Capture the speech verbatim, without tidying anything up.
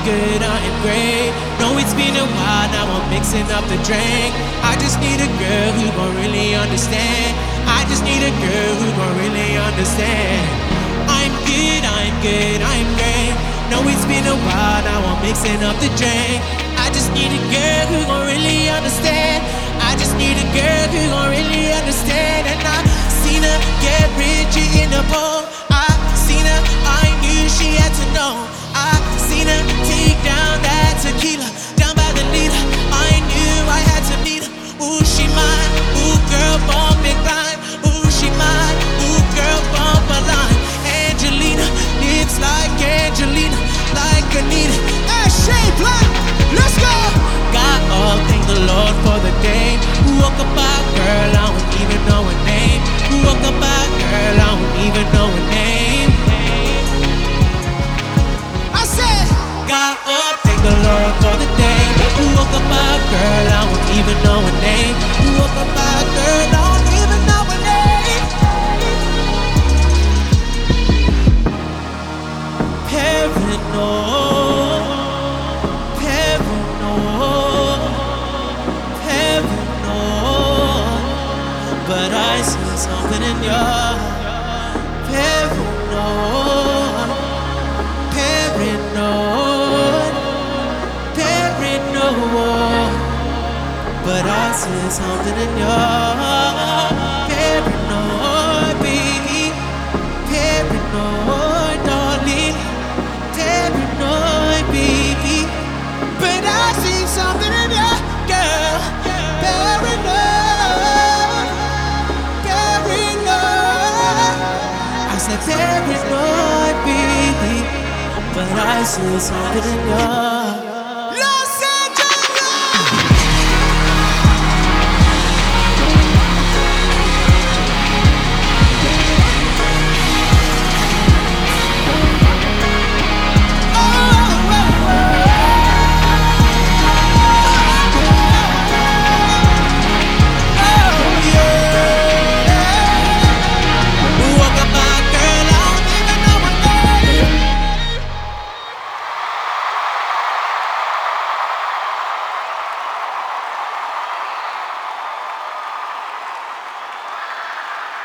good, I am great. No, it's been a while, now I'm mixing up the drink. I just need a girl who gon' really understand. I just need a girl who gon' really understand. I'm good, I'm good, I'm great. No, it's been a while, now I'm mixing up the drink. I just need a girl who gon' really understand. I just need a girl who gon' really understand. And I seen her get rich in the bowl. I seen her, I knew she had to know. I seen her take down that tequila, down by the leader. I knew I had to meet her. Ooh, she mine. Ooh, girl, bump and grind. Ooh, she mine. Ooh, girl, bump a line. Angelina, lips like Angelina, like Anita. Hey, shape like, let's go. God, oh, thank the Lord for the day. Who woke up our girl, I don't even know her name. Who woke up our girl, I don't even know her name. I said, God, oh, thank the Lord for the day. Who woke up our girl, I don't even know her name. Who woke up our girl, I don't even know her name. Paranoid, paranoid, paranoid. But I see something in your paranoid, paranoid, paranoid. But I see something in your paranoid, baby, paranoid, darling, paranoid, baby. But I see something in your girl, paranoid, paranoid. I said paranoid, baby. But I see something in your